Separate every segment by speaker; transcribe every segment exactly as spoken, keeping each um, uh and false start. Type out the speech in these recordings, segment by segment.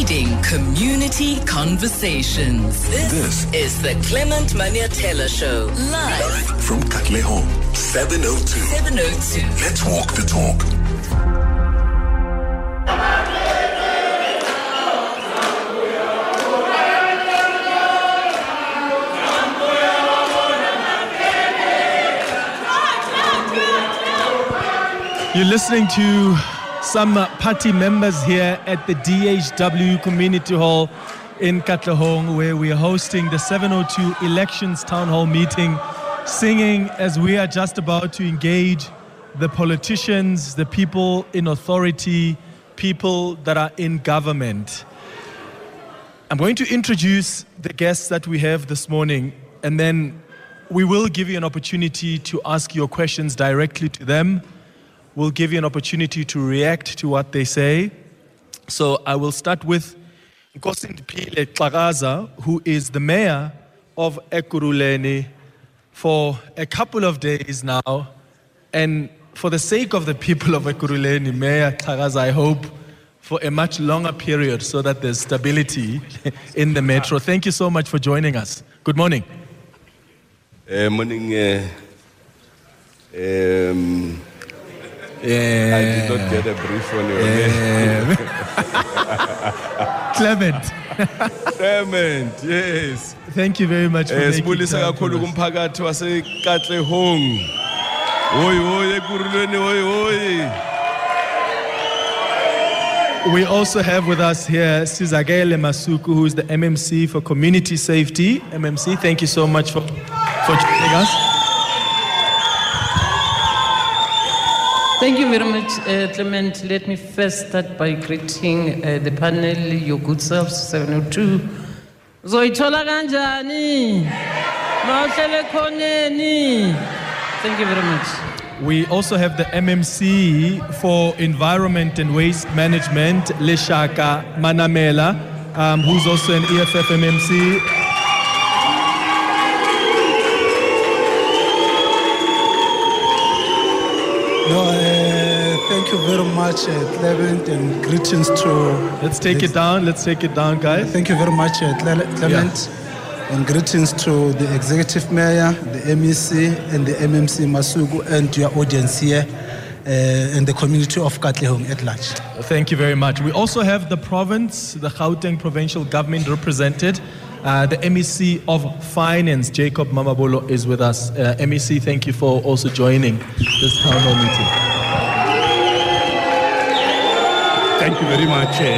Speaker 1: Leading community conversations. This,
Speaker 2: This
Speaker 1: is the Clement Maniatela Show. Live
Speaker 2: from Katlehong, seven oh two.
Speaker 1: seven oh two.
Speaker 2: Let's walk the talk.
Speaker 3: You're listening to some uh, party members here at the D H W Community Hall in Katlehong, where we are hosting the seven oh two Elections Town Hall meeting, singing as we are just about to engage the politicians, the people in authority, people that are in government. I'm going to introduce the guests that we have this morning, and then we will give you an opportunity to ask your questions directly to them. We'll give you an opportunity to react to what they say. So I will start with Nkosindipile Xakaza, who is the mayor of Ekurhuleni for a couple of days now. And for the sake of the people of Ekurhuleni, Mayor Xakaza, I hope for a much longer period so that there's stability in the metro. Thank you so much for joining us. Good morning.
Speaker 4: Uh, morning. Uh, um,
Speaker 3: Yeah.
Speaker 4: I did not get a brief on your
Speaker 3: Yeah. Clement.
Speaker 4: Clement, yes.
Speaker 3: Thank you very much for
Speaker 4: Eh,
Speaker 3: making
Speaker 4: sibulisa
Speaker 3: time
Speaker 4: kakhulu
Speaker 3: for us.
Speaker 4: kumphakathi waseKatlehong. Hoy hoy Ekurhuleni hoy hoy.
Speaker 3: We also have with us here Sizakele Masuku, who is the M M C for Community Safety. M M C, thank you so much for, for joining us.
Speaker 5: Thank you very much, uh, Clement. Let me first start by greeting uh, the panel, your good selves, seven oh two. Zoithola kanjani? Mawuhlele khoneni? Thank you very much.
Speaker 3: We also have the M M C for Environment and Waste Management, Leshaka Manamela, um, who's also an E F F M M C.
Speaker 6: No, uh, thank you very much, uh, Clement, and greetings to...
Speaker 3: Let's take it down. Let's take it down, guys.
Speaker 6: Thank you very much, uh, Cle- Clement, and greetings to the Executive Mayor, the M E C, and the M M C Masuku, and your audience here, uh, and the community of Katlehong at large.
Speaker 3: Thank you very much. We also have the province, the Gauteng provincial government represented. Uh, the M E C of Finance, Jacob Mamabolo, is with us. Uh, M E C, thank you for also joining this town hall meeting.
Speaker 7: Thank you very much, uh,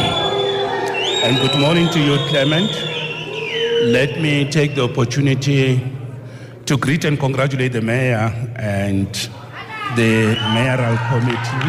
Speaker 7: and good morning to you, Clement. Let me take the opportunity to greet and congratulate the mayor and the mayoral committee,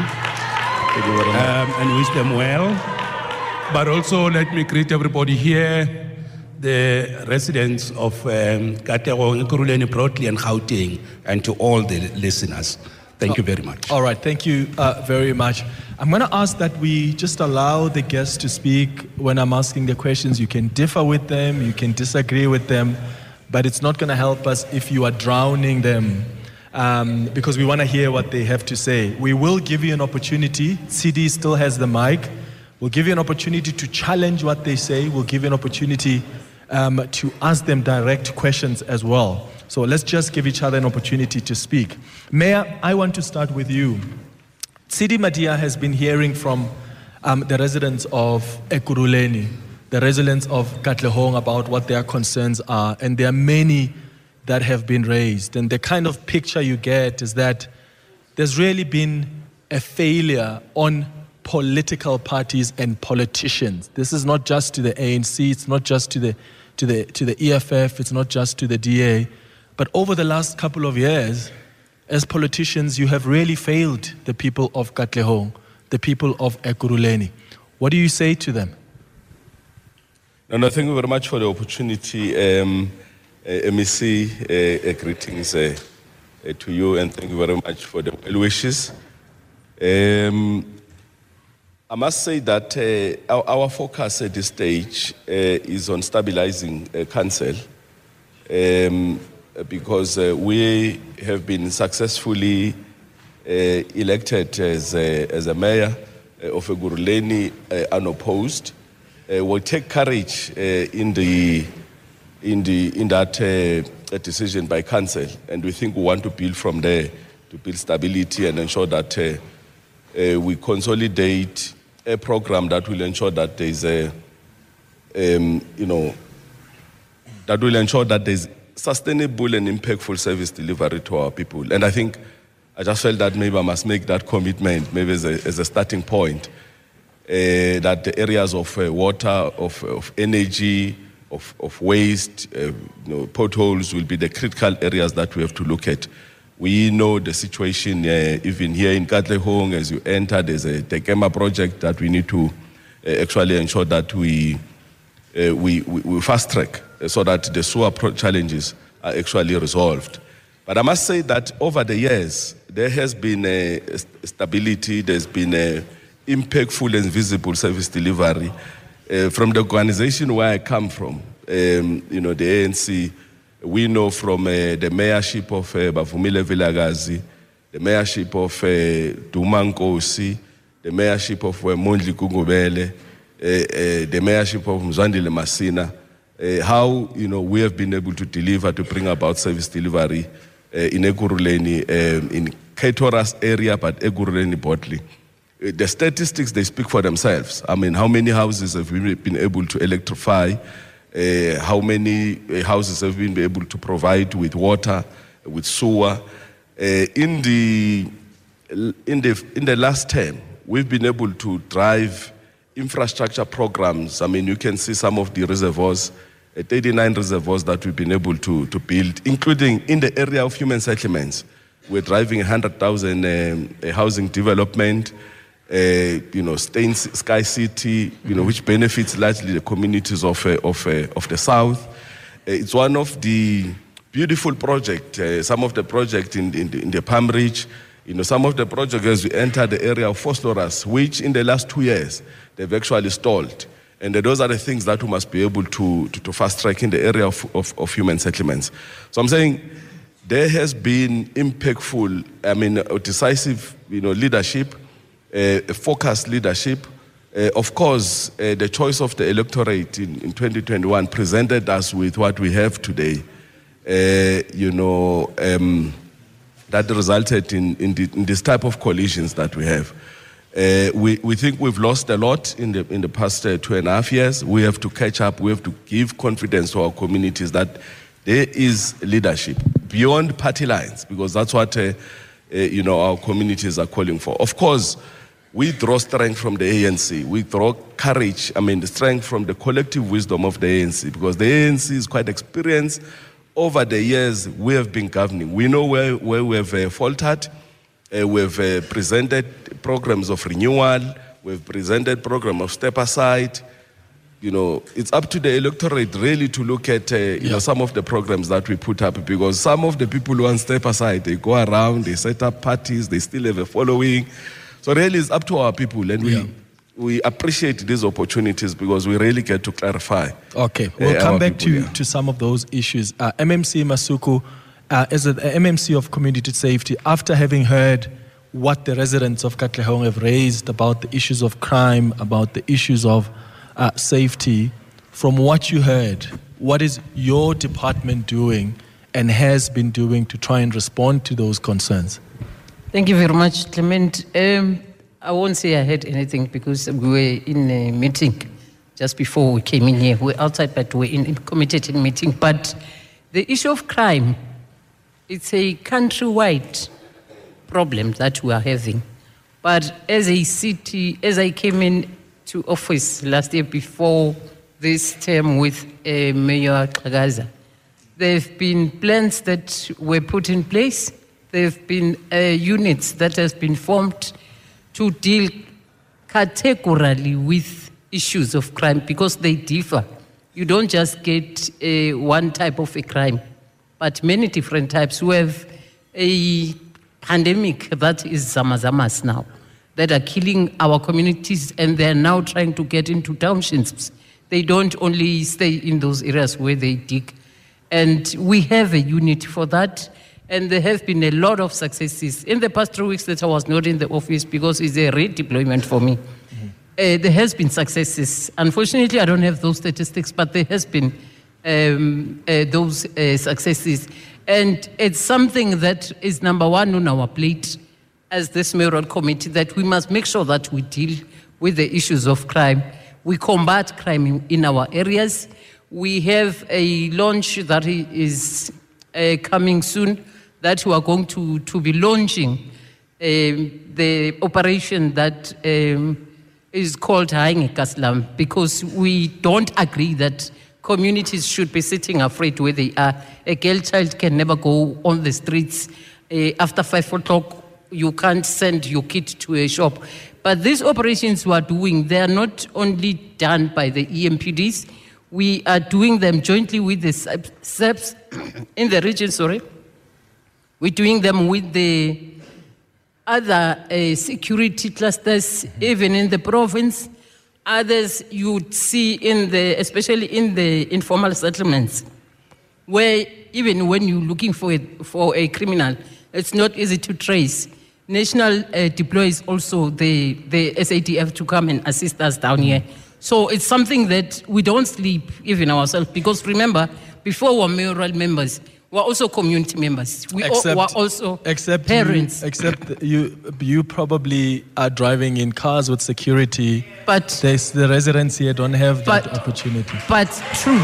Speaker 7: um, and wish them well. But also let me greet everybody here, the residents of um, Katlehong, Ekurhuleni, broadly, and Gauteng, and to all the listeners. Thank you very much.
Speaker 3: All right, thank you uh, very much. I'm going to ask that we just allow the guests to speak when I'm asking the questions. You can differ with them, you can disagree with them, but it's not going to help us if you are drowning them, um, because we want to hear what they have to say. We will give you an opportunity. C D still has the mic. We'll give you an opportunity to challenge what they say. We'll give you an opportunity um, to ask them direct questions as well. So let's just give each other an opportunity to speak. Mayor, I want to start with you. Sidi Madia has been hearing from um, the residents of Ekurhuleni, the residents of Katlehong, about what their concerns are, and there are many that have been raised. And the kind of picture you get is that there's really been a failure on political parties and politicians. This is not just to the A N C, it's not just to the to the to the E F F, it's not just to the D A, but over the last couple of years, as politicians, you have really failed the people of Katlehong, the people of Ekurhuleni. What do you say to them?
Speaker 4: No, no, thank you very much for the opportunity. Um, uh, M E C, uh, uh, greetings uh, uh, to you, and thank you very much for the well wishes. Um, I must say that uh, our, our focus at this stage uh, is on stabilizing uh, council, um, because uh, we have been successfully uh, elected as a, as a mayor uh, of Ekurhuleni, uh, unopposed. uh, will take courage uh, in the in the in that uh, decision by council, and we think we want to build from there to build stability and ensure that uh, uh, we consolidate a program that will ensure that there is a um, you know that will ensure that there is sustainable and impactful service delivery to our people. And I think I just felt that maybe I must make that commitment, maybe as a, as a starting point, uh, that the areas of uh, water, of, of energy, of, of waste, uh, you know, potholes will be the critical areas that we have to look at. We know the situation uh, even here in Katlehong, as you enter, there's a Tekema project that we need to uh, actually ensure that we, uh, we, we, we fast track uh, so that the sewer pro- challenges are actually resolved. But I must say that over the years, there has been a stability, there's been a impactful and visible service delivery. Uh, from the organization where I come from, um, you know, the A N C, we know from uh, the mayorship of uh, Bavumile Vilagazi, the mayorship of uh, Duma Nkosi, the mayorship of uh, Mondli Kungubele, uh, uh, the mayorship of Mzwandile Masina, uh, how, you know, we have been able to deliver, to bring about service delivery uh, in Ekurhuleni, um, in Kaitoras area, but Ekurhuleni Botley. Uh, the statistics, they speak for themselves. I mean, how many houses have we been able to electrify? Uh, how many uh, houses have been able to provide with water, with sewer? Uh, in the in the in the last term, we've been able to drive infrastructure programs. I mean, you can see some of the reservoirs, uh, thirty-nine reservoirs that we've been able to to build, including in the area of human settlements. We're driving one hundred thousand um, uh, housing development. Uh, you know, Stain Sky City, you know, which benefits largely the communities of uh, of uh, of the south. Uh, it's one of the beautiful projects. Uh, some of the projects in in the, in the Palm Ridge, you know, some of the projects as we enter the area of Phosphorus, which in the last two years they've actually stalled. And those are the things that we must be able to to, to fast track in the area of, of of human settlements. So I'm saying there has been impactful, I mean, decisive, you know, leadership. Uh, focused leadership. Uh, of course, uh, the choice of the electorate in, in twenty twenty-one presented us with what we have today, uh, you know, um, that resulted in, in, the, in this type of coalitions that we have. Uh, we, we think we've lost a lot in the, in the past uh, two and a half years. We have to catch up. We have to give confidence to our communities that there is leadership beyond party lines, because that's what, uh, uh, you know, our communities are calling for. Of course, we draw strength from the A N C. We draw courage, I mean, the strength from the collective wisdom of the A N C, because the A N C is quite experienced. Over the years, we have been governing. We know where, where we have uh, faltered. Uh, we have uh, presented programs of renewal. We've presented program of step aside. You know, it's up to the electorate really to look at, uh, you yeah. know, some of the programs that we put up, because some of the people who want step aside, they go around, they set up parties, they still have a following. So really it's up to our people, and we, yeah. we appreciate these opportunities because we really get to clarify.
Speaker 3: Okay, we'll uh, come back
Speaker 4: people,
Speaker 3: to,
Speaker 4: yeah.
Speaker 3: to some of those issues. Uh, M M C Masuku, uh, as an M M C of Community Safety, after having heard what the residents of Katlehong have raised about the issues of crime, about the issues of uh, safety, from what you heard, what is your department doing and has been doing to try and respond to those concerns?
Speaker 5: Thank you very much, Clement. Um, I won't say I heard anything because we were in a meeting just before we came in here. We were outside, but we were in a committed meeting. But the issue of crime, it's a countrywide problem that we are having. But as a city, as I came in to office last year before this term with uh, Mayor Xhakaza, there have been plans that were put in place. There have been uh, units that have been formed to deal categorically with issues of crime because they differ. You don't just get uh, one type of a crime, but many different types. We have a pandemic that is zamazamas now, that are killing our communities, and they're now trying to get into townships. They don't only stay in those areas where they dig. And we have a unit for that. And there have been a lot of successes. In the past three weeks that I was not in the office, because it's a redeployment for me, mm-hmm. Uh, there has been successes. Unfortunately, I don't have those statistics, but there has been um, uh, those uh, successes. And it's something that is number one on our plate as this mayoral committee, that we must make sure that we deal with the issues of crime. We combat crime in, in our areas. We have a launch that is uh, coming soon, that we are going to, to be launching um, the operation that um, is called Haing Kaslam, because we don't agree that communities should be sitting afraid where they are. A girl child can never go on the streets. Uh, after five o'clock, you can't send your kid to a shop. But these operations we are doing, they are not only done by the E M P Ds, we are doing them jointly with the S E Ps in the region, sorry. We're doing them with the other uh, security clusters, even in the province. Others you would see in the, especially in the informal settlements, where even when you're looking for a, for a criminal, it's not easy to trace. National uh, deploys also the, the S A D F to come and assist us down here. So it's something that we don't sleep even ourselves, because remember, before we were mayoral members, we're also community members. We
Speaker 3: except,
Speaker 5: all, were also
Speaker 3: except
Speaker 5: parents.
Speaker 3: You, except you, you probably are driving in cars with security.
Speaker 5: But
Speaker 3: There's, the residents here don't have that
Speaker 5: but,
Speaker 3: opportunity.
Speaker 5: But true.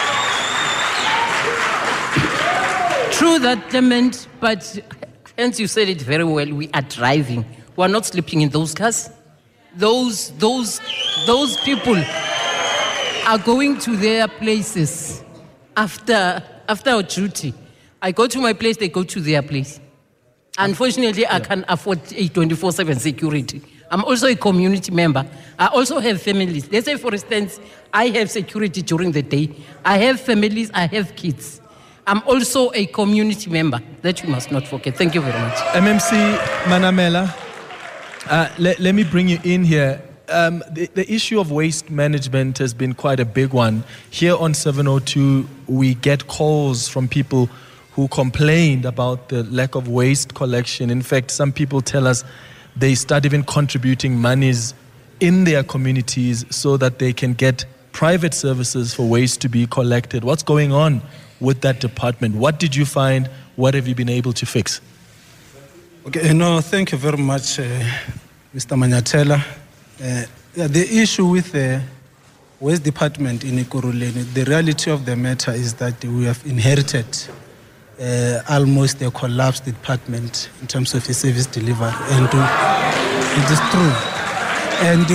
Speaker 5: True that, Clement, but hence you said it very well, we are driving. We're not sleeping in those cars. Those, those, those people are going to their places after, after our duty. I go to my place, they go to their place. Unfortunately, I can't afford a twenty-four seven security. I'm also a community member. I also have families. Let's say, for instance, I have security during the day. I have families, I have kids. I'm also a community member. That you must not forget. Thank you very much.
Speaker 3: M M C Manamela, uh, let, let me bring you in here. Um, the, the issue of waste management has been quite a big one. Here on seven oh two, we get calls from people who complained about the lack of waste collection. In fact, some people tell us they start even contributing monies in their communities so that they can get private services for waste to be collected. What's going on with that department? What did you find? What have you been able to fix?
Speaker 6: Okay, no, thank you very much, uh, Mister Manyatela. Uh, yeah, the issue with the Waste Department in Ekurhuleni, the reality of the matter is that we have inherited uh, almost a collapsed department in terms of a service delivery, and uh, it is true. And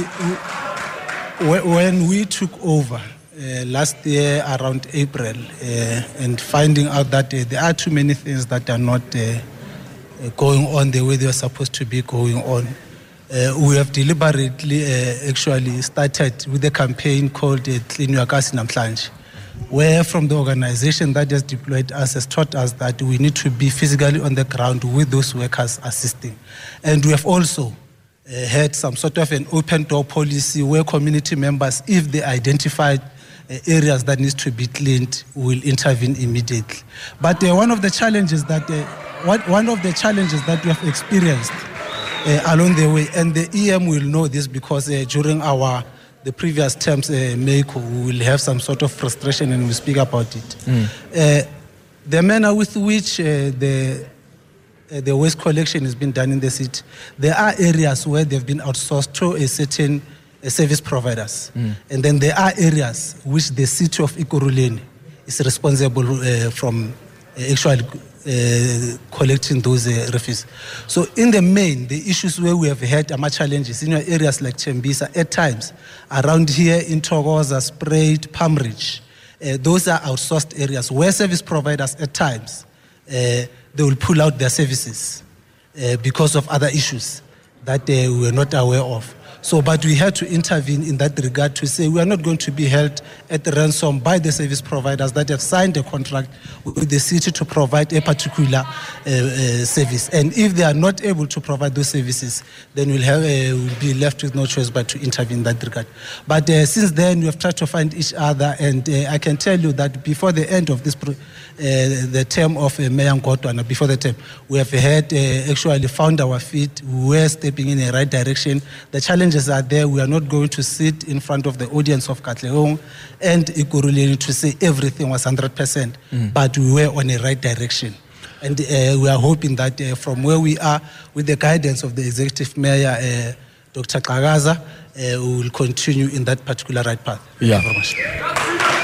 Speaker 6: we, we, when we took over uh, last year around April, uh, and finding out that uh, there are too many things that are not uh, going on the way they are supposed to be going on. Uh, we have deliberately uh, actually started with a campaign called uh, Clean Your Kasi Namhlanje, where from the organization that has deployed us has taught us that we need to be physically on the ground with those workers assisting. And we have also uh, had some sort of an open door policy where community members, if they identified uh, areas that needs to be cleaned, will intervene immediately. But uh, one of the challenges that uh, what, one of the challenges that we have experienced Uh, along the way, and the E M will know this because uh, during our the previous terms, uh, Meiko, we will have some sort of frustration and we speak about it. Mm. Uh, the manner with which uh, the uh, the waste collection has been done in the city, there are areas where they've been outsourced to a certain uh, service providers, mm. and then there are areas which the city of Ekurhuleni is responsible uh, from uh, actually Uh, collecting those uh, refuse. So in the main, the issues where we have had are much challenges in areas like Chembisa, at times, around here in Thokoza, Spruit, Palm Ridge, uh, those are outsourced areas where service providers at times, uh, they will pull out their services uh, because of other issues that uh, we were not aware of. So, but we had to intervene in that regard to say we are not going to be held at ransom by the service providers that have signed a contract with the city to provide a particular uh, uh, service. And if they are not able to provide those services, then we'll, have, uh, we'll be left with no choice but to intervene in that regard. But uh, since then, we have tried to find each other, and uh, I can tell you that before the end of this, pro- uh, the term of uh, Mayor Ngotwana, before the term, we have had uh, actually found our feet. We were stepping in the right direction. The challenge challenges are there. We are not going to sit in front of the audience of Katlehong and Ekurhuleni to say everything was one hundred percent, mm. but we were on the right direction. And uh, we are hoping that uh, from where we are, with the guidance of the Executive Mayor, uh, Doctor Kagaza, uh, we will continue in that particular right path.
Speaker 3: Yeah.
Speaker 6: Thank you very much.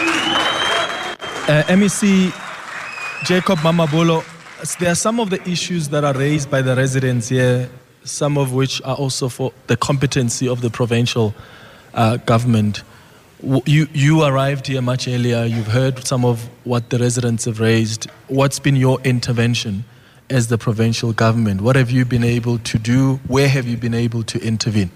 Speaker 3: Uh, M E C Jacob Mamabolo, there are some of the issues that are raised by the residents here, some of which are also for the competency of the provincial uh, government. W- You, you arrived here much earlier. You've heard some of what the residents have raised. What's been your intervention as the provincial government? What have you been able to do? Where have you been able to intervene?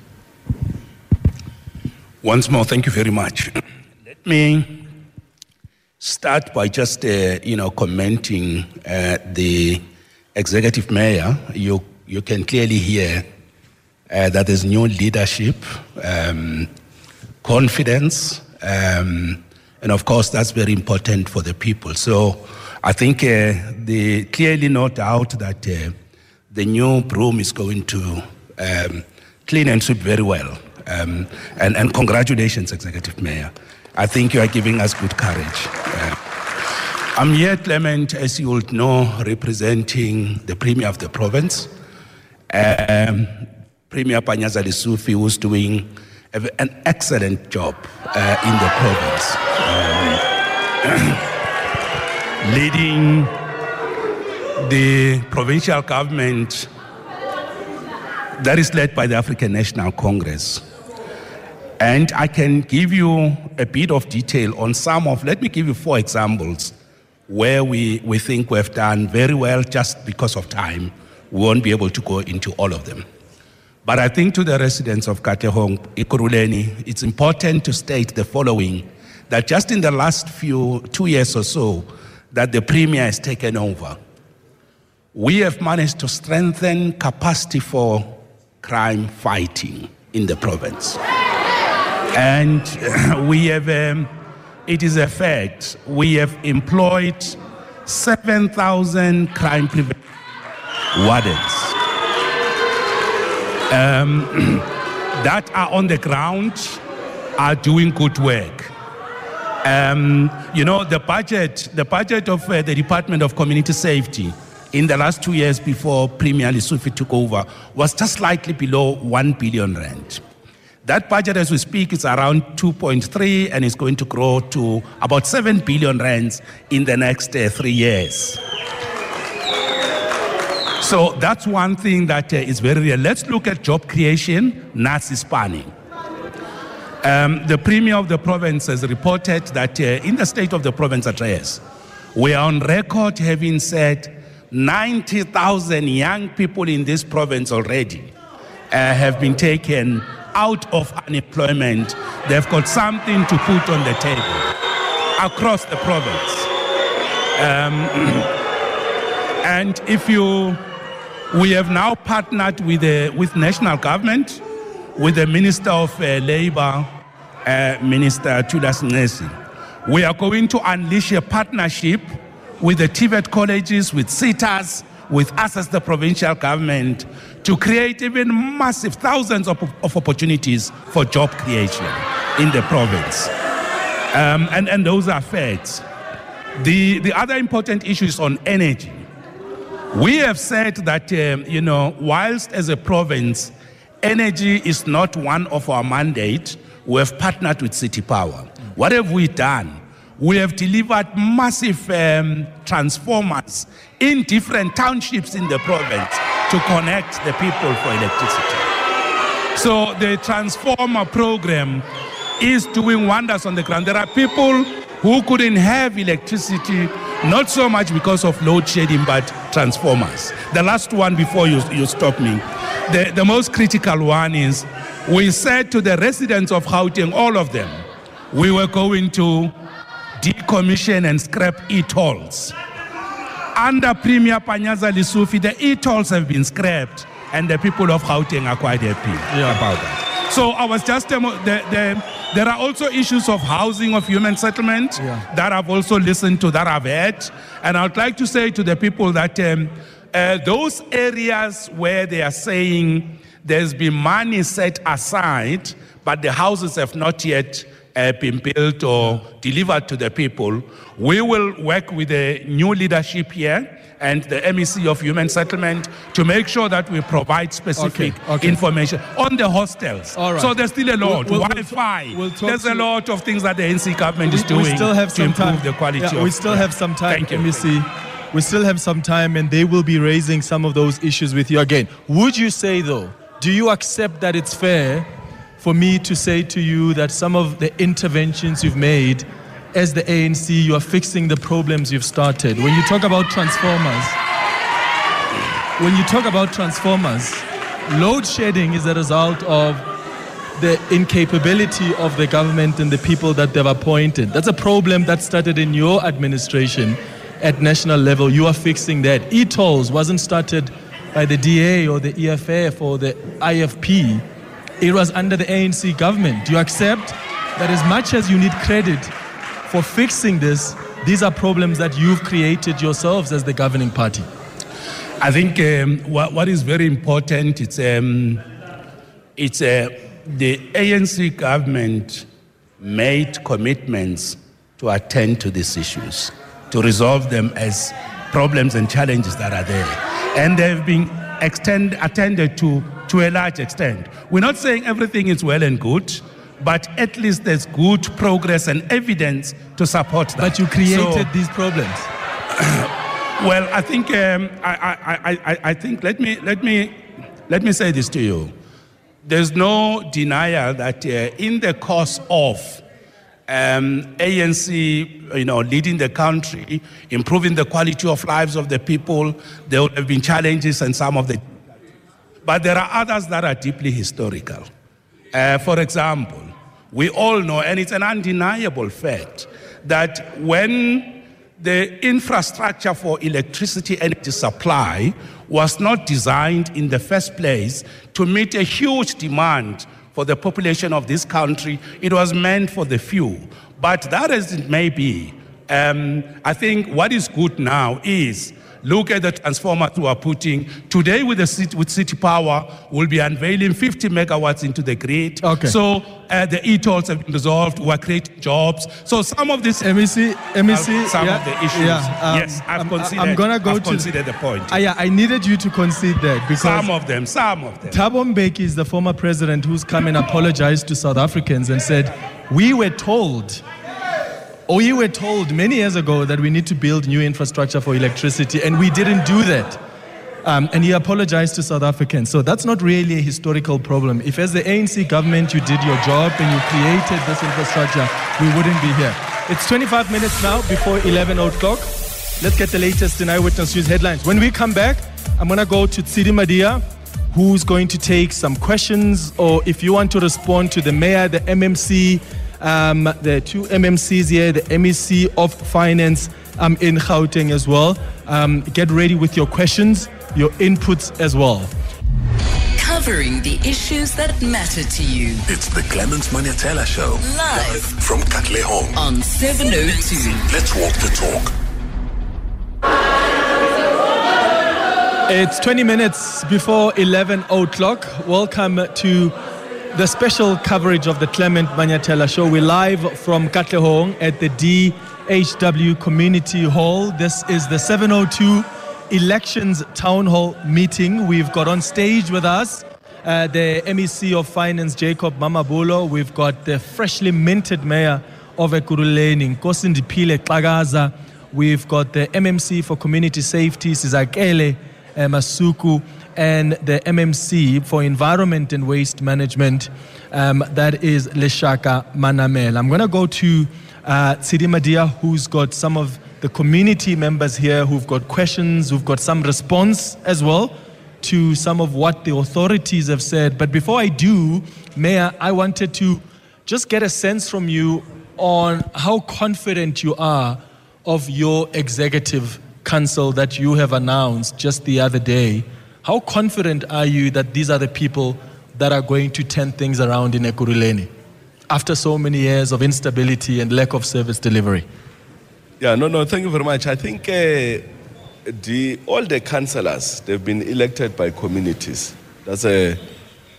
Speaker 7: Once more, thank you very much. Let me start by just, uh, you know, commenting uh, the executive mayor. You, you can clearly hear uh, that there's new leadership, um, confidence, um, and of course that's very important for the people. So I think uh, the clearly no doubt that uh, the new broom is going to um, clean and sweep very well. Um, and, and congratulations, Executive Mayor. I think you are giving us good courage. Uh, I'm here, Clement, as you would know, representing the Premier of the province, um, Premier Panyaza Lesufi, who's doing a, an excellent job uh, in the province, um, leading the provincial government that is led by the African National Congress. And I can give you a bit of detail on some of, let me give you four examples where we, we think we've done very well. Just because of time, we won't be able to go into all of them. But I think to the residents of Katlehong, Ekurhuleni, it's important to state the following, that just in the last few, two years or so, that the Premier has taken over, we have managed to strengthen capacity for crime fighting in the province. And we have, um, it is a fact, we have employed seven thousand crime prevention wardens um, that are on the ground, are doing good work. Um, you know, the budget, the budget of uh, the Department of Community Safety in the last two years before Premier Lesufi took over was just slightly below one billion rand. That budget, as we speak, is around two point three and is going to grow to about seven billion rands in the next uh, three years. So that's one thing that uh, is very real. Let's look at job creation, Nazi spanning. Um, the Premier of the province has reported that uh, in the State of the Province address, we are on record having said ninety thousand young people in this province already uh, have been taken out of unemployment. They've got something to put on the table across the province. Um, and if you, we have now partnered with the with national government, with the Minister of uh, Labour, uh, Minister Julius Ngesi. We are going to unleash a partnership with the T V E T colleges, with S I T As, with us as the provincial government, to create even massive thousands of, of opportunities for job creation in the province. Um, and, and those are facts. The, the other important issue is on energy. We have said that, um, you know, whilst as a province, energy is not one of our mandates, we have partnered with City Power. What have we done? We have delivered massive um, transformers in different townships in the province to connect the people for electricity. So the transformer program is doing wonders on the ground. There are people who couldn't have electricity, not so much because of load shedding, but transformers. The last one before you, you stop me, the, the most critical one is, we said to the residents of Gauteng, all of them, we were going to decommission and scrap e-tolls. Under Premier Panyaza Lesufi, the e-tolls have been scrapped, and the people of Gauteng are quite happy yeah. about that. So I was just, um, the, the, there are also issues of housing, of human settlement yeah. that I've also listened to, that I've heard. And I'd like to say to the people that um, uh, those areas where they are saying There's been money set aside, but the houses have not yet uh, been built or delivered to the people. We will work with the new leadership here and the M E C of Human Settlement to make sure that we provide specific
Speaker 3: Okay, okay.
Speaker 7: information on the hostels.
Speaker 3: All right.
Speaker 7: So there's still a lot.
Speaker 3: We'll- we'll-
Speaker 7: Wi-Fi.
Speaker 3: we'll talk
Speaker 7: there's
Speaker 3: to-
Speaker 7: a lot of things that the N C government is
Speaker 3: we,
Speaker 7: doing
Speaker 3: we still have
Speaker 7: to
Speaker 3: some
Speaker 7: improve
Speaker 3: time.
Speaker 7: the quality
Speaker 3: Yeah,
Speaker 7: of
Speaker 3: we still have some time,
Speaker 7: Thank you.
Speaker 3: M E C. We still have some time, and they will be raising some of those issues with you again. Would you say, though, do you accept that it's fair for me to say to you that some of the interventions you've made as the A N C, you are fixing the problems you've started? When you talk about transformers, when you talk about transformers, load shedding is a result of the incapability of the government and the people that they've appointed. That's a problem that started in your administration at national level. You are fixing that. E-tolls wasn't started by the D A or the E F F or the I F P. It was under the A N C government. Do you accept that as much as you need credit for fixing this, these are problems that you've created yourselves as the governing party?
Speaker 7: I think um, what, what is very important, it's, um, it's uh, the A N C government made commitments to attend to these issues, to resolve them as problems and challenges that are there. And they've been extend, attended to to a large extent. We're not saying everything is well and good, but at least there's good progress and evidence to support that.
Speaker 3: But you created
Speaker 7: So-
Speaker 3: these problems.
Speaker 7: Well, I think um, I, I, I, I think let me let me let me say this to you. There's no denial that uh, in the course of um, A N C, you know, leading the country, improving the quality of lives of the people, there would have been challenges and some of the. But there are others that are deeply historical. Uh, for example, we all know, and it's an undeniable fact, that when the infrastructure for electricity energy supply was not designed in the first place to meet a huge demand for the population of this country, it was meant for the few. But that as it may be, um, I think what is good now is look at the transformers we are putting. Today with the city, with City Power, we'll be unveiling fifty megawatts into the grid.
Speaker 3: Okay.
Speaker 7: So uh, the e-tolls have been resolved. We are creating jobs. So some of this
Speaker 3: M E C, M E C,
Speaker 7: uh, some
Speaker 3: yeah,
Speaker 7: of the issues.
Speaker 3: yeah, um,
Speaker 7: yes, I've
Speaker 3: I'm-
Speaker 7: considered.
Speaker 3: I'm gonna go
Speaker 7: I've
Speaker 3: to-
Speaker 7: considered the point.
Speaker 3: Ah, yeah, I needed you to concede that because
Speaker 7: some of them, some of them.
Speaker 3: Thabo Mbeki is the former president who's come and apologized to South Africans and said, we were told, or we were told many years ago that we need to build new infrastructure for electricity, and we didn't do that. Um, and he apologized to South Africans. So that's not really a historical problem. If as the A N C government you did your job and you created this infrastructure, we wouldn't be here. It's twenty-five minutes now before eleven o'clock. Let's get the latest in Eyewitness News headlines. When we come back, I'm going to go to Tsidi Madia, who's going to take some questions, or if you want to respond to the mayor, the M M C, um, the two M M Cs here, the M E C of Finance um, in Gauteng as well. Um, get ready with your questions, your inputs as well.
Speaker 1: Covering the issues that matter to you.
Speaker 2: It's the Clemens Maniatela Show.
Speaker 1: Live
Speaker 2: From Katlehong.
Speaker 1: on seven oh two.
Speaker 2: Let's walk the talk.
Speaker 3: It's twenty minutes before eleven o'clock. Welcome to the special coverage of the Clement Maniatela Show. We're live from Katlehong at the D H W Community Hall. This is the seven oh two Elections Town Hall meeting. We've got on stage with us uh, the M E C of Finance, Jacob Mamabulo. We've got the freshly minted mayor of Ekurhuleni, Nkosi Ndiphile Xakaza. We've got the M M C for Community Safety, Sizakele uh, Masuku, and the M M C for Environment and Waste Management, um, that is Leshaka Manamela. I'm going to go to uh, Tsidi Madia, who's got some of the community members here who've got questions, who've got some response as well to some of what the authorities have said. But before I do, Mayor, I wanted to just get a sense from you on how confident you are of your executive council that you have announced just the other day. How confident are you that these are the people that are going to turn things around in Ekurhuleni after so many years of instability and lack of service delivery?
Speaker 4: Yeah, no, no, thank you very much. I think uh, the, all the councillors, they've been elected by communities. That's a,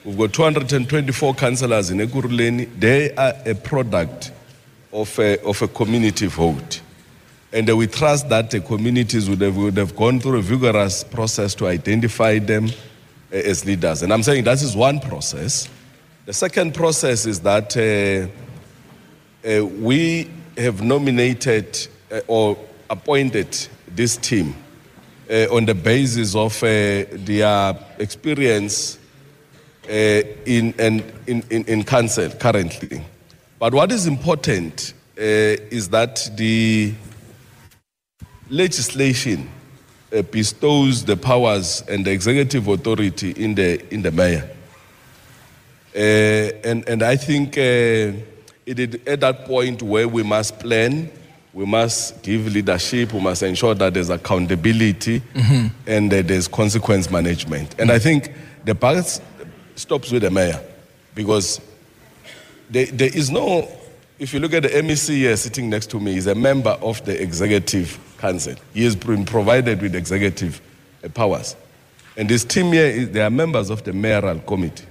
Speaker 4: We've got two hundred twenty-four councillors in Ekurhuleni. They are a product of a, of a community vote. And uh, we trust that the communities would have, would have gone through a vigorous process to identify them uh, as leaders. And I'm saying that is one process. The second process is that uh, uh, we have nominated uh, or appointed this team uh, on the basis of uh, their experience uh, in, in, in, in council currently. But what is important uh, is that the legislation uh, bestows the powers and the executive authority in the, in the mayor. Uh, and, and I think uh, it is at that point where we must plan, we must give leadership, we must ensure that there's accountability mm-hmm. and that there's consequence management. And mm-hmm. I think the buck stops with the mayor because there, there is no, if you look at the M E C here sitting next to me, he's a member of the executive council. He has been provided with executive uh, powers. And this team here, is, they are members of the mayoral committee.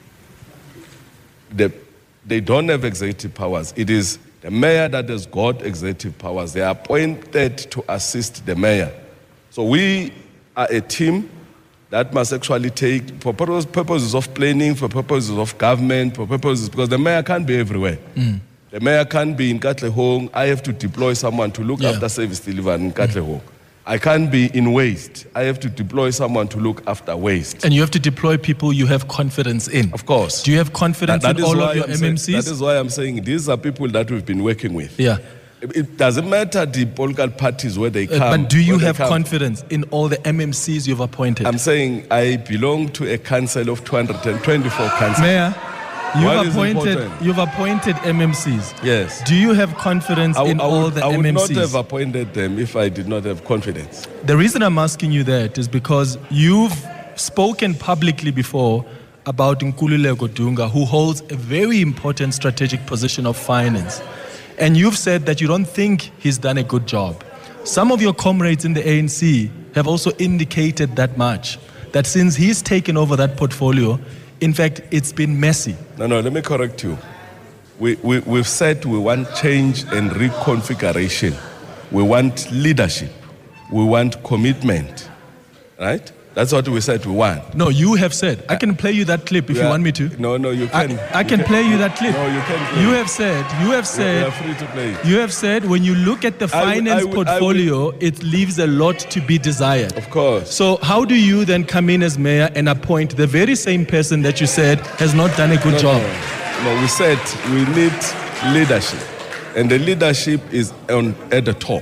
Speaker 4: The, they don't have executive powers. It is the mayor that has got executive powers. They are appointed to assist the mayor. So we are a team that must actually take, for purposes of planning, for purposes of government, for purposes, because the mayor can't be everywhere. Mm. The mayor can't be in Katlehong. I have to deploy someone to look yeah. after service delivery in Katlehong. Mm. I can't be in waste. I have to deploy someone to look after waste.
Speaker 3: And you have to deploy people you have confidence in.
Speaker 4: Of course.
Speaker 3: Do you have confidence that, that in all of your I'm M M Cs?
Speaker 4: Saying, that is why I'm saying these are people that we've been working with.
Speaker 3: Yeah.
Speaker 4: It, it doesn't matter the political parties where they come.
Speaker 3: Uh, but do you have confidence in all the M M Cs you've appointed?
Speaker 4: I'm saying I belong to a council of two hundred twenty-four councils.
Speaker 3: Mayor, you've appointed, you've appointed M M Cs.
Speaker 4: Yes.
Speaker 3: Do you have confidence
Speaker 4: I,
Speaker 3: in
Speaker 4: I would,
Speaker 3: all the
Speaker 4: I would
Speaker 3: M M Cs?
Speaker 4: not have appointed them if I did not have confidence.
Speaker 3: The reason I'm asking you that is because you've spoken publicly before about Nkululeko Dunga, who holds a very important strategic position of finance. And you've said that you don't think he's done a good job. Some of your comrades in the A N C have also indicated that much, that since he's taken over that portfolio, in fact, it's been messy.
Speaker 4: No, no, let me correct you. We, we, we've said we want change and reconfiguration. We want leadership. We want commitment, right? That's what we said we want.
Speaker 3: No, you have said. I can play you that clip if
Speaker 4: yeah.
Speaker 3: you want me to.
Speaker 4: No, no, you can.
Speaker 3: I, I can, can play you that clip.
Speaker 4: No, you can. Play.
Speaker 3: You have said. You have said.
Speaker 4: You are free to play.
Speaker 3: You have said when you look at the finance I would, I would, portfolio, would, it leaves a lot to be desired.
Speaker 4: Of course.
Speaker 3: So how do you then come in as mayor and appoint the very same person that you said has not done a good
Speaker 4: no,
Speaker 3: job?
Speaker 4: No, no, we said we need leadership, and the leadership is on at the top.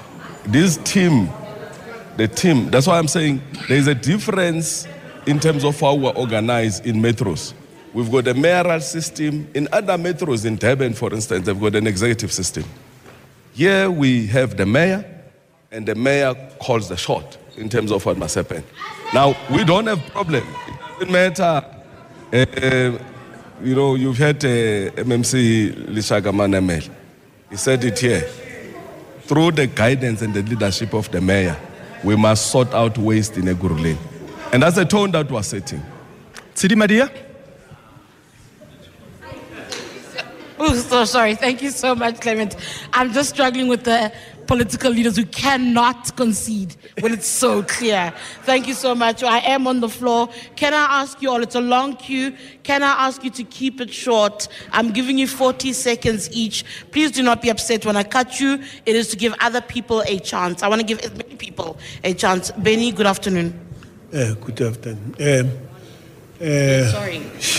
Speaker 4: This team. The team, that's why I'm saying there's a difference in terms of how we're organized in metros. We've got a mayoral system. In other metros, in Durban, for instance, they've got an executive system. Here we have the mayor, and the mayor calls the shot in terms of what must happen. Now, we don't have problem. It doesn't matter. Uh, you know, you've heard uh, M M C Lishaka Manamel. He said it here. Through the guidance and the leadership of the mayor, we must sort out waste in Ekurhuleni. And that's the tone that we're setting.
Speaker 3: Sidi Madia?
Speaker 8: Oh, so sorry. Thank you so much, Clement. I'm just struggling with the political leaders who cannot concede when it's so clear. Thank you so much. I am on the floor. Can I ask you all, it's a long queue. Can I ask you to keep it short? I'm giving you forty seconds each. Please do not be upset when I cut you. It is to give other people a chance. I want to give as many people a chance. Benny, good afternoon.
Speaker 9: Uh, good afternoon. Um, uh,
Speaker 8: Sorry.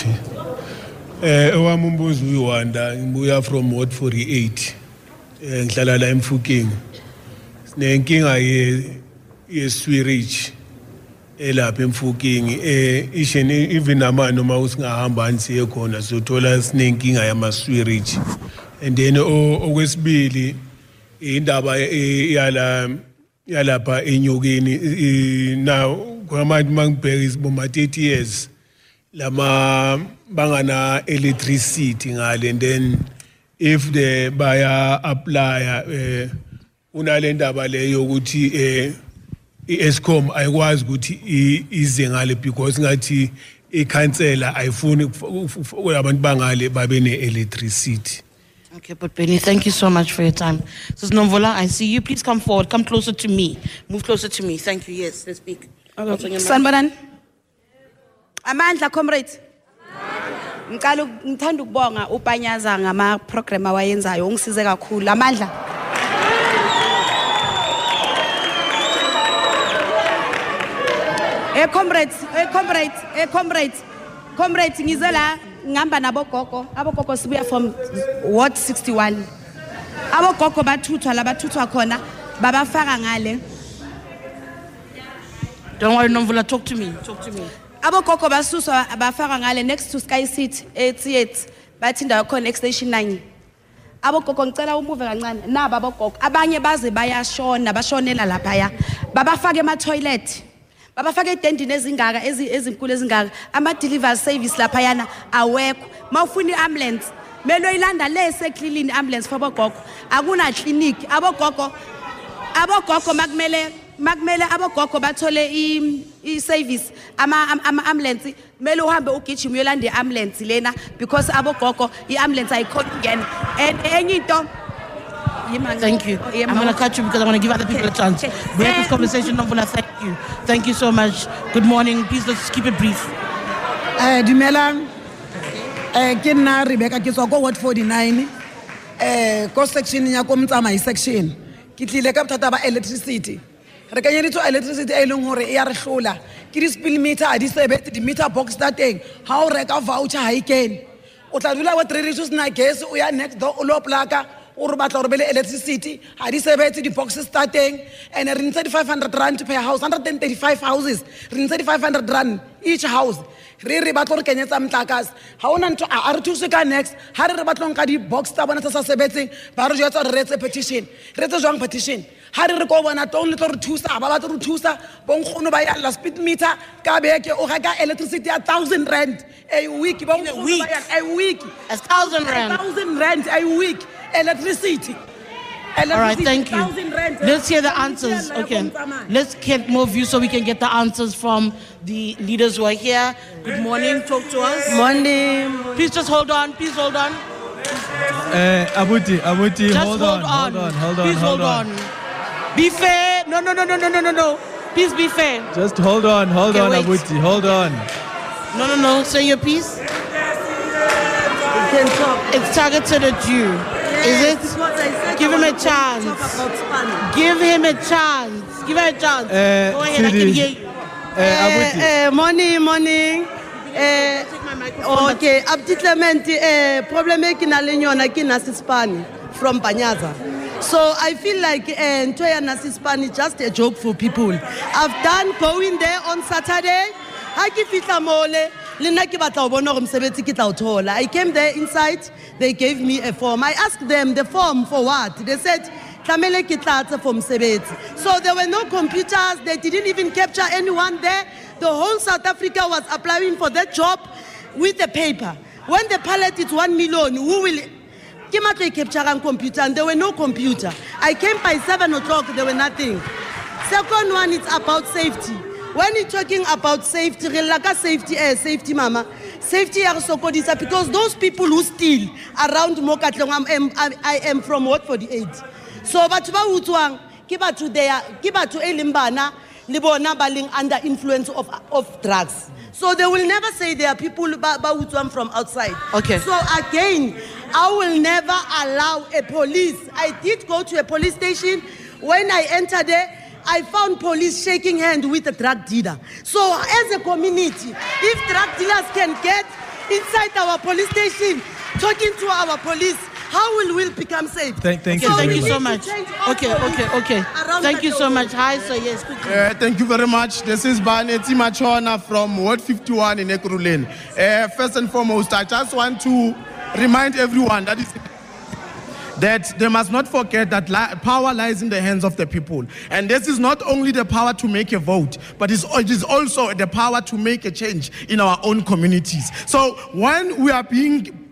Speaker 9: Owami umbuzo uyiwanda ngibuya from Ward forty-eight. Ngihlala la eMfukeng. Sinenkinga ye ye sewage elapha eMfukeng. Eh ishe even nama noma usingahamba nsiye khona sothola sinenkinga yama sewage. And then okwesibili indaba yala yalapha enyokeni now kwamanje mangibheka isiboma thirty years lama bangana electricity ngale, and then if the buyer apply eh unale ndaba leyo ukuthi eh iEscom ayikwazi ukuthi ize ngale because ngathi ikhansela ayifuni abantu bangale babe ne-electricity.
Speaker 8: Okay, but Benny, thank you so much for your time. So Nomvola, I see you. Please come forward. Come closer to me. Move closer to me. Thank you. Yes, let's speak.
Speaker 10: Sanbanan. Amandla comrades. Ngicela ngithanda ukubonga uPanyaza ngama program awayenzayo ungisize kakhulu. Amandla. Eh comrades, eh comrades, eh comrades. Comrades ngize la ngihamba nabo gogo. Abo gogo sibuya from Ward sixty-one. Abo gogo bathuthwa la bathuthwa khona babafaka ngale.
Speaker 8: Don't worry, Nomvola, talk to me. Talk to me.
Speaker 10: Abo gogo basuswa bafaka ngale next to Sky City eighty-eight bathi ndawo khona extension nine. Abo gogo ngicela umuve kancane naba abo gogo abanye baze bayashona bashonela lapha ya babafaka ema toilet babafaka edendini ezingaka ezinkulu ezingaka ama delivery service lapha yana awekho mawufuna iambulance melo ilanda lese clean ambulance for abo gogo akuna clinic abo gogo abo gogo makumele makumele abo gogo bathole i service ama ama ambulance mele uhambe ugijima uyolanda iambulance lena because abo gogo iambulance ayikhona ukungena and enye into.
Speaker 8: Thank you. I'm going to cut you because I want to give other people a chance. We had this conversation, Nomvola. Thank you. Thank you so much. Good morning. Please let's keep it brief.
Speaker 11: Uh, Dumelang. Uh, Kena Rebecca Kisoko Ward forty-nine. Uh, cost section ya ko mtsamai section. Ke tlile ka bothata ba electricity. Re ka nyedi to electricity e leng hore e ya re hlola. Ke di spill meter a di sebetse di meter box tsa teng. Ha o reka voucher ha ikene. O tla dula wa three resources na gas o ya next door o lo plaka. O re batla re bele electricity ha di sebetse di boxes tsa teng and re ntse di five hundred rand per house one hundred thirty-five houses re ntse di five hundred rand each house re re batla re kenyetsa mtlakase ha ona ntho a re thuse ka next ha re re batla nka di box tsa bona tsa sa sebetseng ba re jwetsa re retse petition re tse jwang petition ha re re ko bona don't le re thusa ba batla re thusa bonkgono ba ya la speed meter ka beke o reka electricity a one thousand rand a week bonkgono ba ya a week
Speaker 8: a thousand rand
Speaker 11: a thousand rand a week electricity.
Speaker 8: All right, thank you. Let's hear the answers. Okay, let's get more views so we can get the answers from the leaders who are here. Good morning. Talk to us.
Speaker 10: Morning.
Speaker 8: Please just hold on. Please hold on.
Speaker 3: Uh, Abuti, Abuti,
Speaker 8: just
Speaker 3: hold,
Speaker 8: hold
Speaker 3: on,
Speaker 8: on.
Speaker 3: hold on, hold on,
Speaker 8: Please
Speaker 3: hold,
Speaker 8: hold on. on. Be fair. No, no, no, no, no, no, no, no. Please be fair.
Speaker 3: Just hold on, hold
Speaker 8: okay,
Speaker 3: on,
Speaker 8: wait.
Speaker 3: Abuti, hold on.
Speaker 8: No, no, no. Say your piece.
Speaker 10: You can talk.
Speaker 8: It's targeted at you. Is it? Give him a chance. Give him a chance. Give her a chance.
Speaker 3: Uh,
Speaker 8: Go ahead, I can hear you.
Speaker 10: Uh, uh, morning, morning. Uh, okay, Abdi Clement, uh, problem ki na lenyona ki na Sispani from Panyaza. So I feel like Ntoya na Sispani is just a joke for people. I've done going there on Saturday. Ha ki fitla mole. I came there inside, they gave me a form. I asked them the form for what? They said, so there were no computers, they didn't even capture anyone there. The whole South Africa was applying for that job with a paper. When the pallet is one million, who will capture a computer? And there were no computer. I came by seven o'clock, there were nothing. Second one is about safety. When you're talking about safety, relaka safety, eh, safety, mama, safety are so because those people who steal around Mokatlong, I am from Ward forty-eight. So, but Utwang, Kiba to there, Kiba to Elimbana, Libona Baling under influence of, of drugs. So they will never say there are people Utwang from outside.
Speaker 8: Okay.
Speaker 10: So again, I will never allow a police. I did go to a police station. When I entered there, I found police shaking hands with a drug dealer. So as a community, if drug dealers can get inside our police station, talking to our police, how will we become safe?
Speaker 3: Thank, thank
Speaker 8: okay,
Speaker 3: you.
Speaker 8: Thank you so much. Okay, okay, okay. Thank you so much. Hi, sir. Yes.
Speaker 12: Uh, thank you very much. This is Baneti Machona from Ward fifty-one in Ekurhuleni. Uh, first and foremost, I just want to remind everyone that is that they must not forget that li- power lies in the hands of the people. And this is not only the power to make a vote, but it's, it is also the power to make a change in our own communities. So when we are being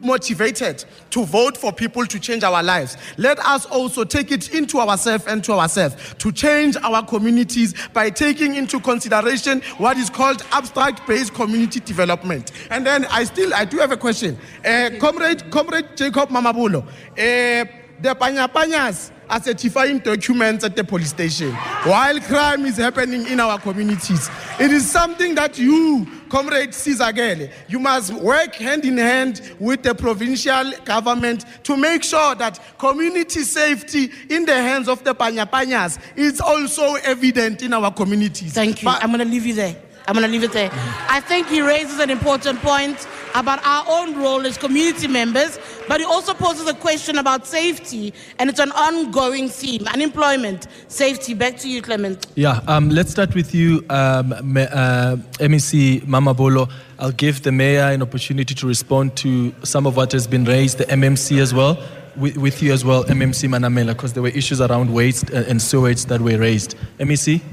Speaker 12: motivated to vote for people to change our lives, let us also take it into ourselves and to ourselves to change our communities by taking into consideration what is called abstract-based community development. And then I still, I do have a question. Uh, Comrade, Comrade Jacob Mamabulo, uh, the Panyapanyas are certifying documents at the police station while crime is happening in our communities. It is something that you, Comrade Sizagele, you must work hand in hand with the provincial government to make sure that community safety in the hands of the Panyapanyas is also evident in our communities.
Speaker 8: Thank you. But I'm going to leave you there. I'm going to leave it there. I think he raises an important point about our own role as community members, but he also poses a question about safety, and it's an ongoing theme. Unemployment, safety. Back to you, Clement.
Speaker 3: Yeah, um, let's start with you, um, uh, M E C Mamabolo. I'll give the mayor an opportunity to respond to some of what has been raised, the M M C as well, with, with you as well, M M C Manamela, because there were issues around waste and sewage that were raised. M E C?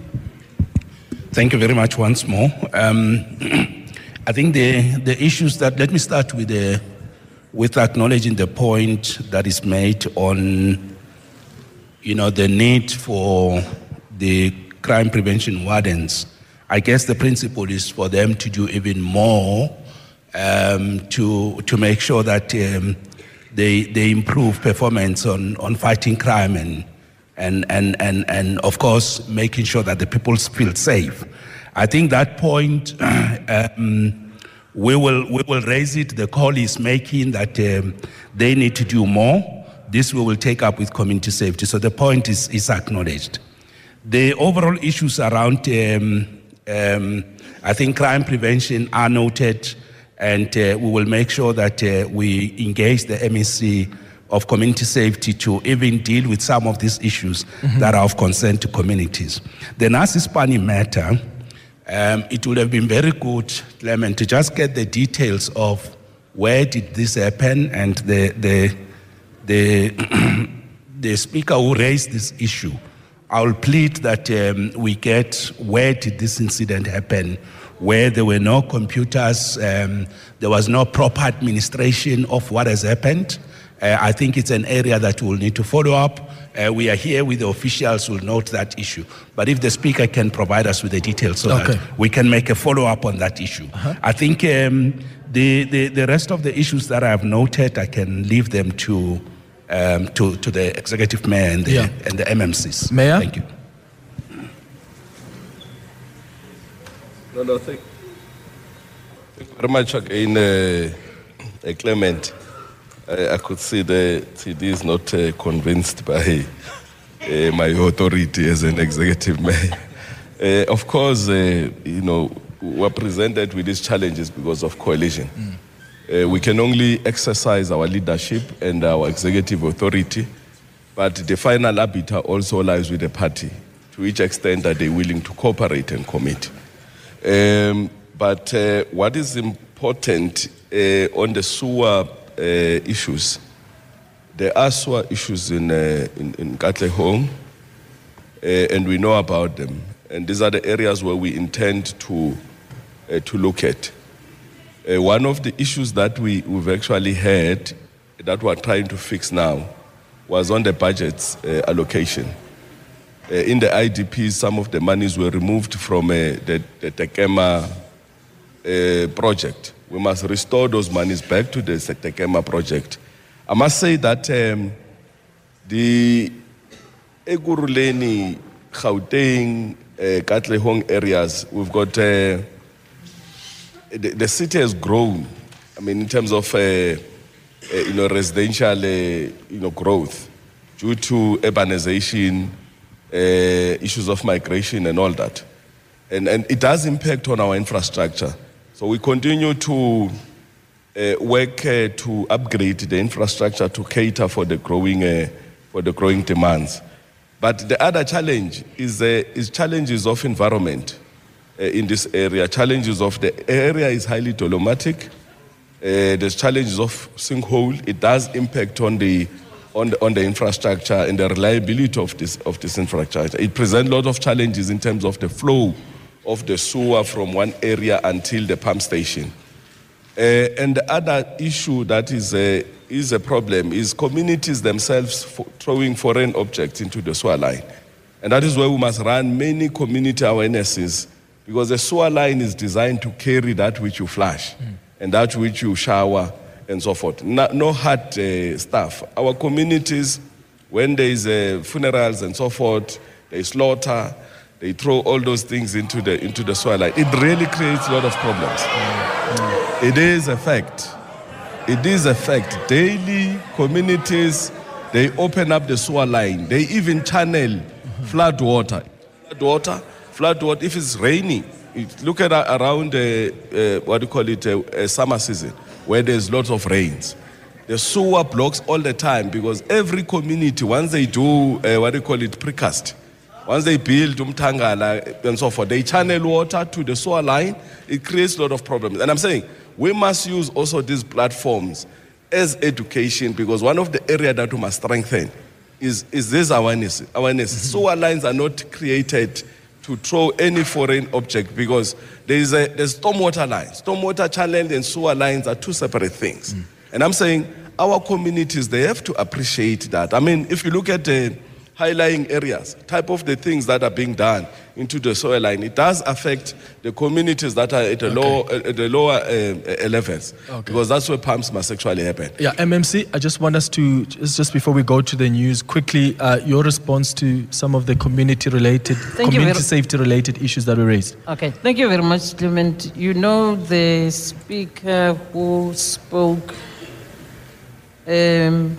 Speaker 7: Thank you very much once more. Um, I think the, the issues that, let me start with, the, with acknowledging the point that is made on, you know, the need for the crime prevention wardens. I guess the principle is for them to do even more um, to, to make sure that um, they, they improve performance on, on fighting crime and And, and, and, and of course, making sure that the people feel safe. I think that point, um, we, will, we will raise it. The call is making that um, they need to do more. This we will take up with community safety. So the point is, is acknowledged. The overall issues around, um, um, I think, crime prevention are noted, and uh, we will make sure that uh, we engage the M E C of community safety to even deal with some of these issues mm-hmm. that are of concern to communities. The Nasispani matter, um, it would have been very good, Clement, to just get the details of where did this happen, and the the the, the speaker who raised this issue. I will plead that um, we get where did this incident happen, where there were no computers, um, there was no proper administration of what has happened. Uh, I think it's an area that we'll need to follow up. Uh, we are here with the officials who will note that issue. But if the speaker can provide us with the details so okay. that we can make a follow-up on that issue. Uh-huh. I think um, the, the, the rest of the issues that I have noted, I can leave them to, um, to, to the executive mayor and the, yeah. and the M M Cs.
Speaker 3: Mayor?
Speaker 7: Thank you.
Speaker 4: No, no, thank, thank you very much again, uh, uh, Clement. I could see that T D is not uh, convinced by uh, my authority as an executive mayor. Uh, of course, uh, you know, we're presented with these challenges because of coalition. Mm. Uh, we can only exercise our leadership and our executive authority, but the final arbiter also lies with the party, to which extent are they willing to cooperate and commit. Um, but uh, what is important uh, on the sewer Uh, issues. There are sewer issues in, uh, in, in Katlehong, uh, and we know about them. And these are the areas where we intend to, uh, to look at. Uh, one of the issues that we, we've actually had, that we're trying to fix now, was on the budget uh, allocation. Uh, in the I D Ps, some of the monies were removed from uh, the, the Tekema uh, project. We must restore those monies back to the Tekema project. I must say that um, the Ekurhuleni, Gauteng, uh, Katlehong areas, we've got, uh, the, the city has grown. I mean, in terms of, uh, uh, you know, residential, uh, you know, growth due to urbanization, uh, issues of migration and all that. And, and it does impact on our infrastructure. So we continue to uh, work uh, to upgrade the infrastructure to cater for the growing, uh, for the growing demands. But the other challenge is, uh, is challenges of environment uh, in this area. Challenges of the area is highly dolomitic. Uh, there's challenges of sinkhole. It does impact on the, on the on the infrastructure and the reliability of this of this infrastructure. It presents a lot of challenges in terms of the flow of the sewer from one area until the pump station. Uh, and the other issue that is a, is a problem is communities themselves fo- throwing foreign objects into the sewer line. And that is where we must run many community awarenesses, because the sewer line is designed to carry that which you flush mm. and that which you shower and so forth. No, no hard uh, stuff. Our communities, when there is uh, funerals and so forth, they slaughter, they throw all those things into the into the sewer line. It really creates a lot of problems. Mm. It is a fact. It is a fact. Daily communities, they open up the sewer line. They even channel mm-hmm. flood water. Flood water, flood water. If it's raining, it, look at uh, around uh, uh, what do you call it, uh, uh, summer season, where there's lots of rains. The sewer blocks all the time, because every community, once they do uh, what do you call it, precast, once they build umtangala and so forth, they channel water to the sewer line. It creates a lot of problems. And I'm saying we must use also these platforms as education, because one of the areas that we must strengthen is, is this awareness. awareness. Mm-hmm. Sewer lines are not created to throw any foreign object, because there is a there's stormwater lines. Stormwater channel and sewer lines are two separate things. Mm. And I'm saying our communities, they have to appreciate that. I mean, if you look at the high-lying areas, type of the things that are being done into the soil line, it does affect the communities that are at the, okay. low, at the lower uh, levels, okay. because that's where pumps must actually happen.
Speaker 3: Yeah, M M C, I just want us to, just, just before we go to the news, quickly, uh, your response to some of the community-related, community safety-related issues that were raised.
Speaker 5: Okay, thank you very much, Clement. You know, the speaker who spoke um,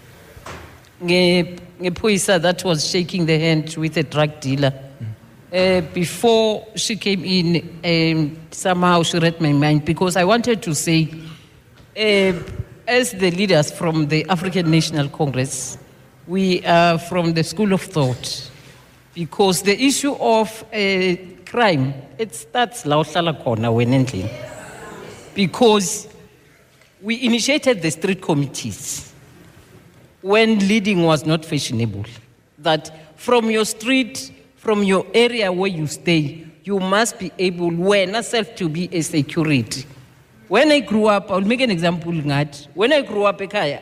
Speaker 5: Ngepoisa that was shaking the hand with a drug dealer. Uh, before she came in, um, somehow she read my mind, because I wanted to say, uh, as the leaders from the African National Congress, we are from the school of thought, because the issue of uh, crime, it starts la ohlala khona wena endlini, because we initiated the street committees when leading was not fashionable, that from your street, from your area where you stay, you must be able, when yourself, to be a security. When I grew up, I'll make an example. When I grew up, my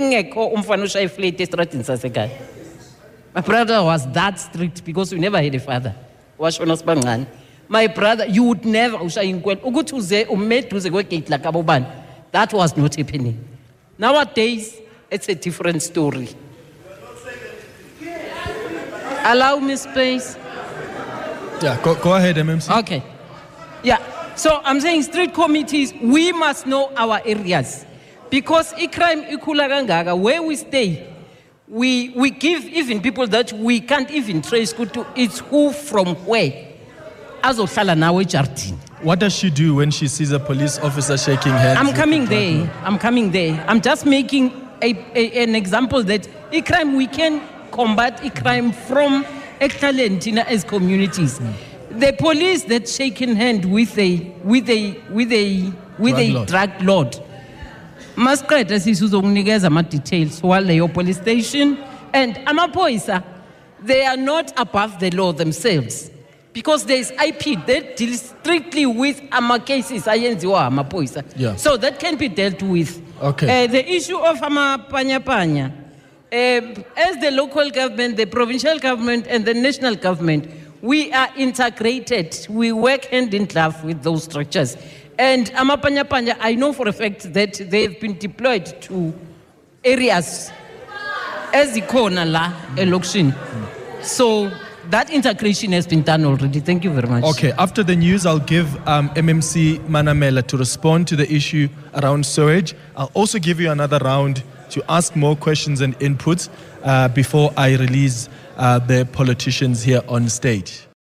Speaker 5: brother was that strict because we never had a father. My brother, you would never, that was not happening. Nowadays, it's a different story. Allow me space.
Speaker 3: Yeah, go, go ahead, M M C.
Speaker 5: Okay. Yeah, so I'm saying street committees, we must know our areas. Because crime ikula where we stay, we, we give even people that we can't even trace to, it's who from where.
Speaker 3: What does she do when she sees a police officer shaking hands?
Speaker 5: I'm coming there. I'm coming there. I'm just making a, a, an example that a crime we can combat a crime from excellent as communities. Mm. The police that shaking hand with a with a with a with drug a lord. drug lord must create as isuzongnikeza details while your police station and amapoisa, they are not above the law themselves. Because there is I P that deals strictly with ama cases, yeah. So that can be dealt with.
Speaker 3: Okay.
Speaker 5: Uh, the issue of ama panya panya, uh, as the local government, the provincial government, and the national government, we are integrated. We work hand in glove with those structures. And ama panya panya, I know for a fact that they've been deployed to areas as the corner la election. Mm. So that integration has been done already. Thank you very much.
Speaker 3: Okay, after the news, I'll give um, M M C Manamela to respond to the issue around sewage. I'll also give you another round to ask more questions and inputs uh, before I release uh, the politicians here on stage.